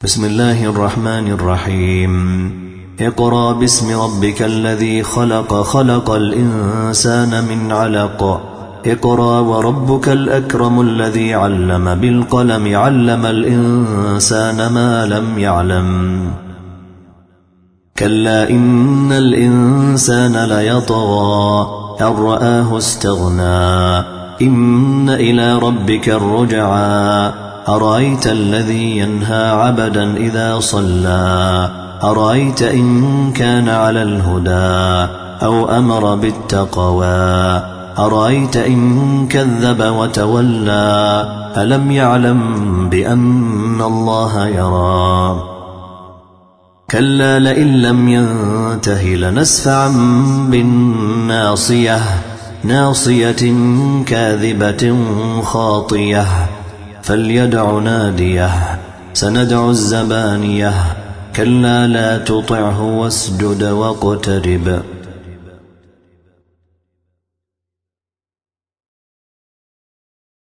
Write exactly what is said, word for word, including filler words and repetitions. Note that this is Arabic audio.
بسم الله الرحمن الرحيم اقرأ باسم ربك الذي خلق خلق الإنسان من علق اقرأ وربك الأكرم الذي علم بالقلم علم الإنسان ما لم يعلم كلا إن الإنسان ليطغى أن رآه استغنى إن إلى ربك الرجعى أرأيت الذي ينهى عبدا إذا صلى أرأيت إن كان على الهدى أو أمر بالتقوى أرأيت إن كذب وتولى ألم يعلم بأن الله يرى كلا لئن لم ينته لنسفعا بالناصية ناصية كاذبة خاطية فليدع ناديه سندع الزبانية كلا لا تطعه واسجد واقترب